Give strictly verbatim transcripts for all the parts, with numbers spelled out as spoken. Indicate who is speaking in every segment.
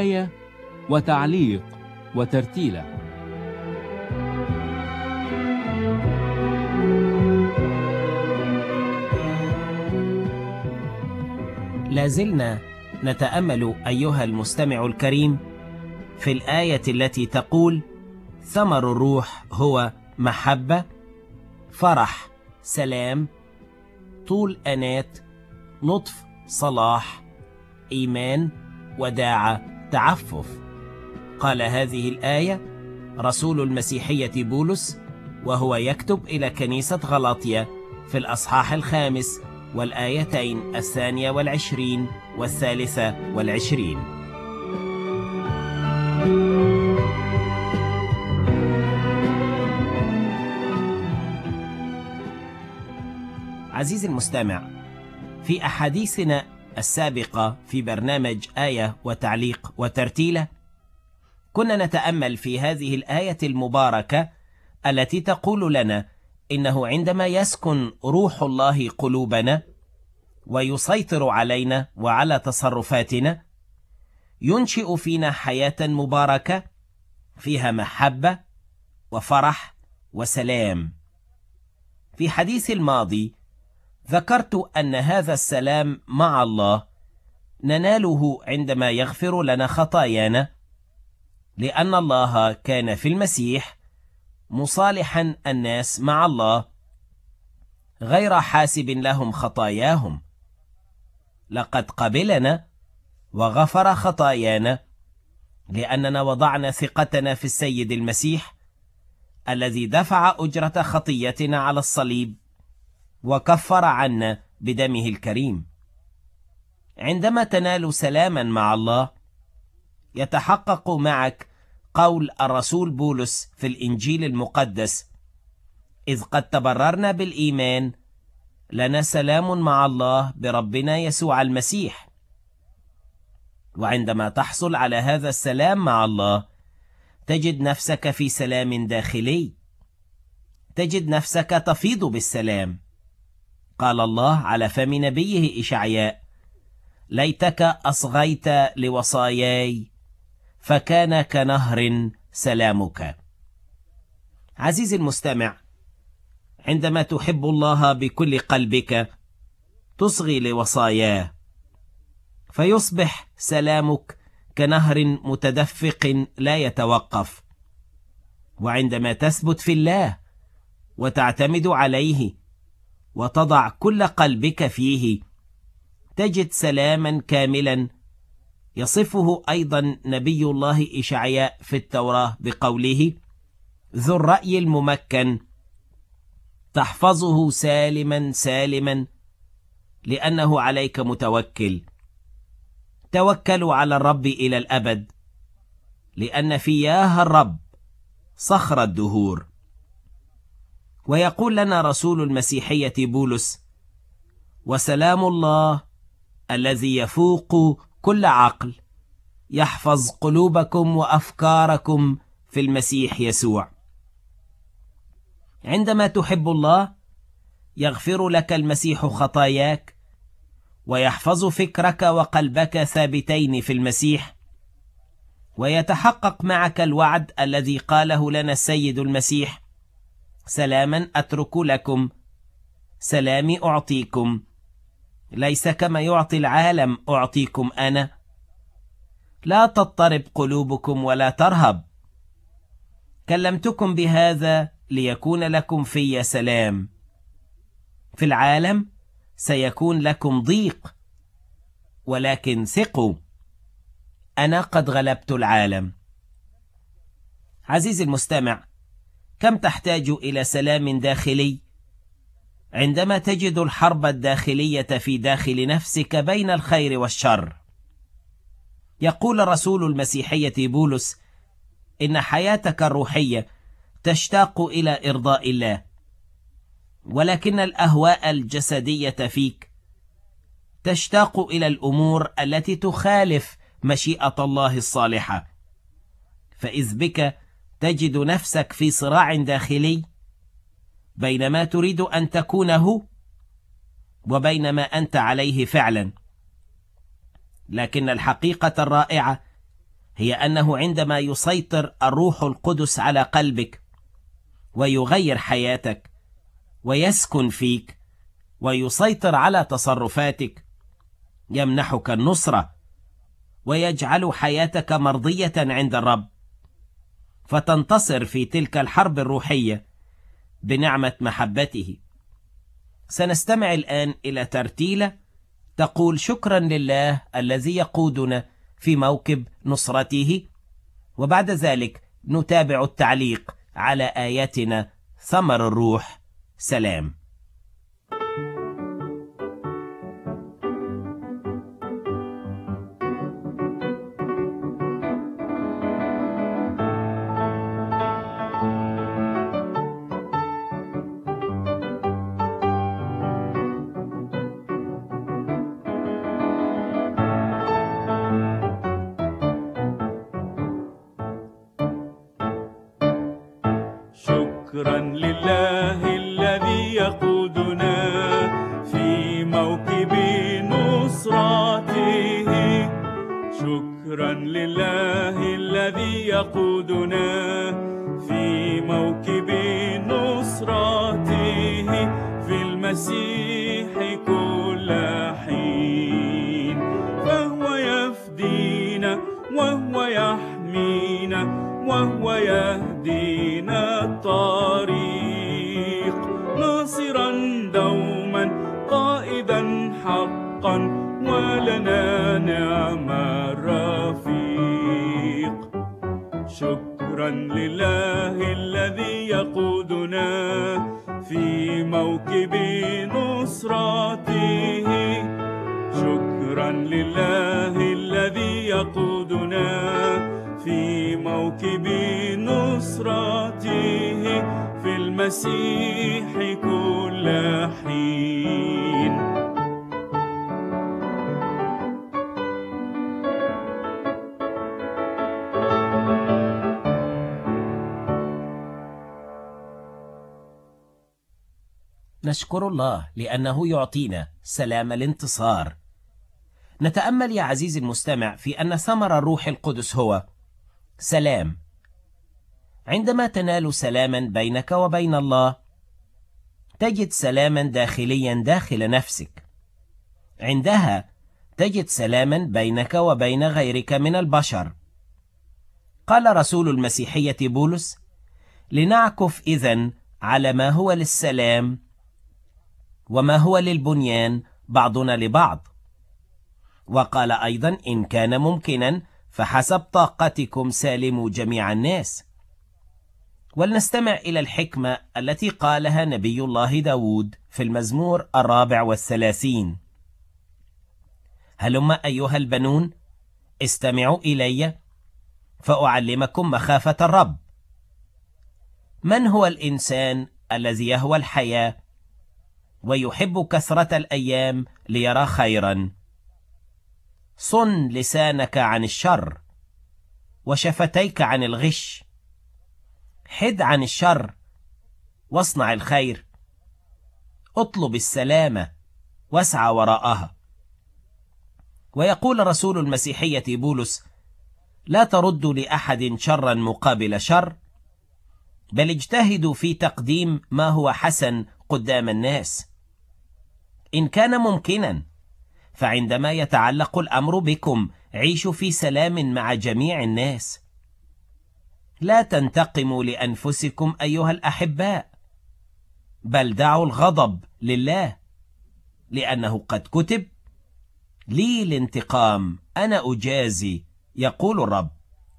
Speaker 1: آية وتعليق وترتيلة.
Speaker 2: لازلنا نتأمل أيها المستمع الكريم في الآية التي تقول: ثمر الروح هو محبة، فرح، سلام، طول أنات، لطف، صلاح، إيمان، وداعة، تعفف. قال هذه الآية رسول المسيحية بولس وهو يكتب إلى كنيسة غلاطيا في الأصحاح الخامس والآيتين الثانية والعشرين والثالثة والعشرين. عزيزي المستمع، في أحاديثنا السابقة في برنامج آية وتعليق وترتيلة كنا نتأمل في هذه الآية المباركة التي تقول لنا إنه عندما يسكن روح الله قلوبنا ويسيطر علينا وعلى تصرفاتنا ينشئ فينا حياة مباركة فيها محبة وفرح وسلام. في حديث الماضي ذكرت أن هذا السلام مع الله نناله عندما يغفر لنا خطايانا، لأن الله كان في المسيح مصالحا الناس مع الله غير حاسب لهم خطاياهم. لقد قبلنا وغفر خطايانا لأننا وضعنا ثقتنا في السيد المسيح الذي دفع أجرة خطيتنا على الصليب وكفر عنا بدمه الكريم. عندما تنال سلاما مع الله يتحقق معك قول الرسول بولس في الإنجيل المقدس: إذ قد تبررنا بالإيمان لنا سلام مع الله بربنا يسوع المسيح. وعندما تحصل على هذا السلام مع الله تجد نفسك في سلام داخلي، تجد نفسك تفيض بالسلام. قال الله على فم نبيه إشعياء: ليتك أصغيت لوصاياي فكان كنهر سلامك. عزيزي المستمع، عندما تحب الله بكل قلبك تصغي لوصاياه فيصبح سلامك كنهر متدفق لا يتوقف. وعندما تثبت في الله وتعتمد عليه وتضع كل قلبك فيه تجد سلاما كاملا يصفه أيضا نبي الله إشعياء في التوراة بقوله: ذو الرأي الممكن تحفظه سالما سالما لأنه عليك متوكل. توكلوا على الرب إلى الأبد لأن فياه الرب صخر الدهور. ويقول لنا رسول المسيحية بولس: وسلام الله الذي يفوق كل عقل يحفظ قلوبكم وأفكاركم في المسيح يسوع. عندما تحب الله يغفر لك المسيح خطاياك ويحفظ فكرك وقلبك ثابتين في المسيح، ويتحقق معك الوعد الذي قاله لنا السيد المسيح: سلاما أترك لكم سلامي أعطيكم، ليس كما يعطي العالم أعطيكم أنا. لا تضطرب قلوبكم ولا ترهب، كلمتكم بهذا ليكون لكم في سلام. في العالم سيكون لكم ضيق، ولكن ثقوا أنا قد غلبت العالم. عزيزي المستمع، كم تحتاج إلى سلام داخلي عندما تجد الحرب الداخلية في داخل نفسك بين الخير والشر. يقول رسول المسيحية بولس إن حياتك الروحية تشتاق إلى إرضاء الله، ولكن الأهواء الجسدية فيك تشتاق إلى الأمور التي تخالف مشيئة الله الصالحة. فإذ بك تجد نفسك في صراع داخلي بين ما تريد أن تكونه وبين ما أنت عليه فعلا. لكن الحقيقة الرائعة هي أنه عندما يسيطر الروح القدس على قلبك ويغير حياتك ويسكن فيك ويسيطر على تصرفاتك، يمنحك النصرة ويجعل حياتك مرضية عند الرب، فتنتصر في تلك الحرب الروحية بنعمة محبته. سنستمع الآن إلى ترتيلة تقول: شكرا لله الذي يقودنا في موكب نصرته، وبعد ذلك نتابع التعليق على آياتنا ثمر الروح. سلام.
Speaker 3: شكرا لله الذي يقودنا في موكب نصرته، شكرا لله الذي يقودنا في موكب نصرته، في المسيح كل حين، فهو يفدينا وهو يحمينا وهو يهدينا الطريق، ناصرا دوما قائدا حقا، ولنا نعم الرفيق. شكرا لله الذي يقودنا في موكب نصرته، شكرا لله الذي يقودنا في موكب نصرته، في المسيح كل حين.
Speaker 2: نشكر الله لأنه يعطينا سلام الانتصار. نتأمل يا عزيزي المستمع في أن ثمر الروح القدس هو سلام. عندما تنال سلاما بينك وبين الله، تجد سلاما داخليا داخل نفسك. عندها تجد سلاما بينك وبين غيرك من البشر. قال رسول المسيحية بولس: لنعكف إذن على ما هو للسلام وما هو للبنيان بعضنا لبعض. وقال أيضا: إن كان ممكنا فحسب طاقتكم سالموا جميع الناس. ولنستمع إلى الحكمة التي قالها نبي الله داود في المزمور الرابع والثلاثين: هلم أيها البنون استمعوا إلي فأعلمكم مخافة الرب. من هو الإنسان الذي يهوى الحياة ويحب كثرة الأيام ليرى خيرا؟ صن لسانك عن الشر وشفتيك عن الغش، حد عن الشر واصنع الخير، اطلب السلامة واسعى وراءها. ويقول رسول المسيحية بولس: لا تردوا لأحد شرا مقابل شر، بل اجتهدوا في تقديم ما هو حسن قدام الناس. إن كان ممكنا فعندما يتعلق الأمر بكم عيشوا في سلام مع جميع الناس. لا تنتقموا لأنفسكم أيها الأحباء، بل دعوا الغضب لله، لأنه قد كتب: لي الانتقام أنا أجازي يقول الرب.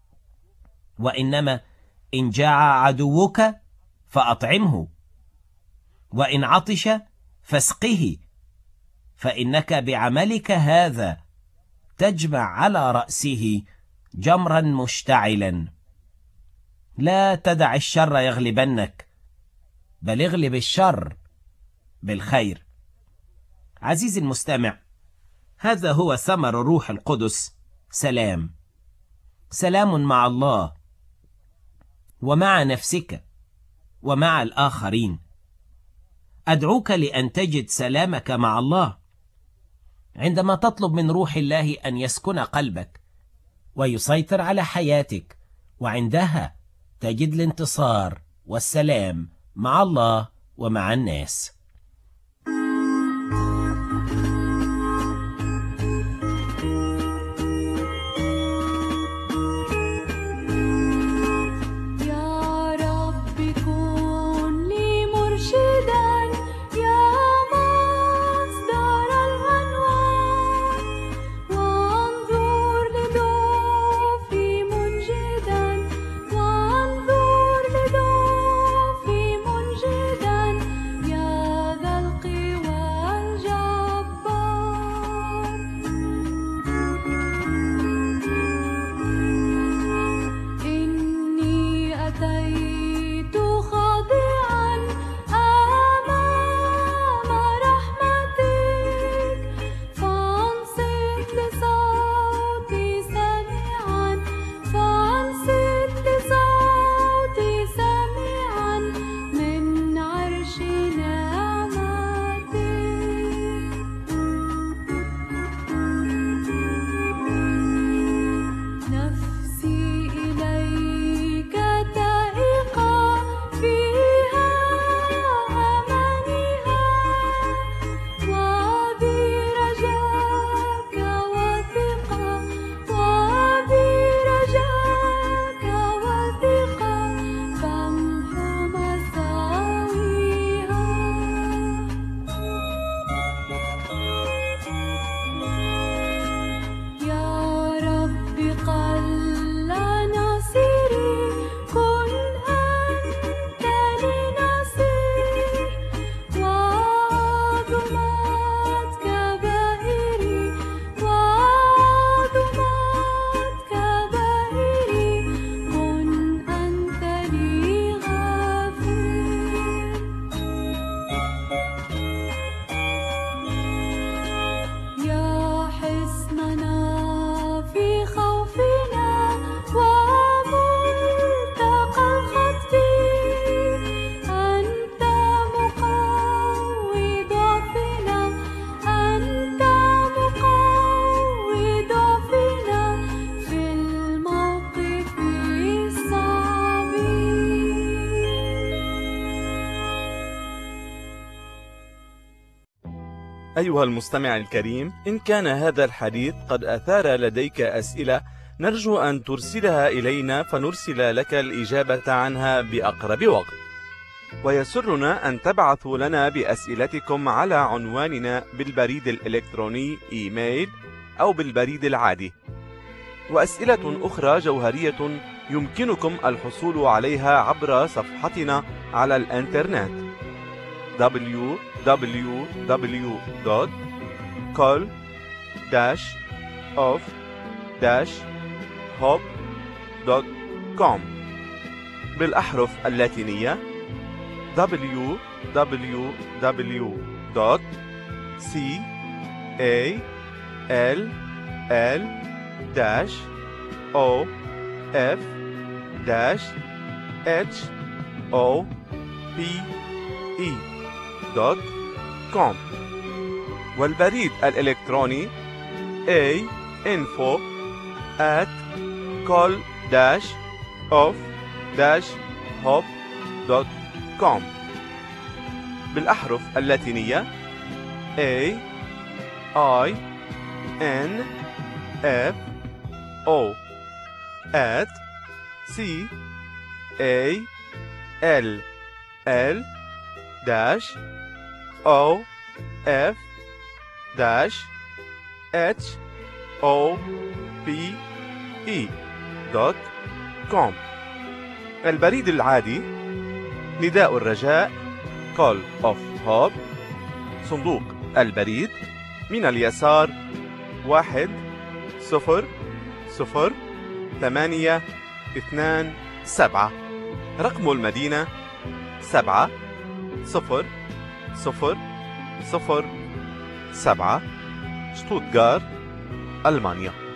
Speaker 2: وإنما إن جاع عدوك فأطعمه، وإن عطش فاسقه، فإنك بعملك هذا تجمع على رأسه جمرا مشتعلا. لا تدع الشر يغلبنك، بل اغلب الشر بالخير. عزيزي المستمع، هذا هو ثمر الروح القدس: سلام. سلام مع الله ومع نفسك ومع الآخرين. أدعوك لأن تجد سلامك مع الله عندما تطلب من روح الله أن يسكن قلبك ويسيطر على حياتك، وعندها تجد الانتصار والسلام مع الله ومع الناس.
Speaker 4: أيها المستمع الكريم، إن كان هذا الحديث قد أثار لديك أسئلة نرجو أن ترسلها إلينا فنرسل لك الإجابة عنها بأقرب وقت. ويسرنا أن تبعثوا لنا بأسئلتكم على عنواننا بالبريد الإلكتروني إيميل أو بالبريد العادي. وأسئلة أخرى جوهرية يمكنكم الحصول عليها عبر صفحتنا على الإنترنت دبليو دبليو دبليو دوت كول اوف هوب دوت كوم بالأحرف اللاتينية دبليو دبليو دبليو دوت كول دوت كوم والبريد الإلكتروني a info at call off hop دوت كوم بالأحرف اللاتينية A I N F O at C A L L dash O F dash H O P E دوت كوم. البريد العادي نداء الرجاء Call of Hope، صندوق البريد من اليسار واحد صفر صفر ثمانية اثنان سبعة، رقم المدينة سبعة صفر صفر صفر سبعة، شتوتغارت، ألمانيا.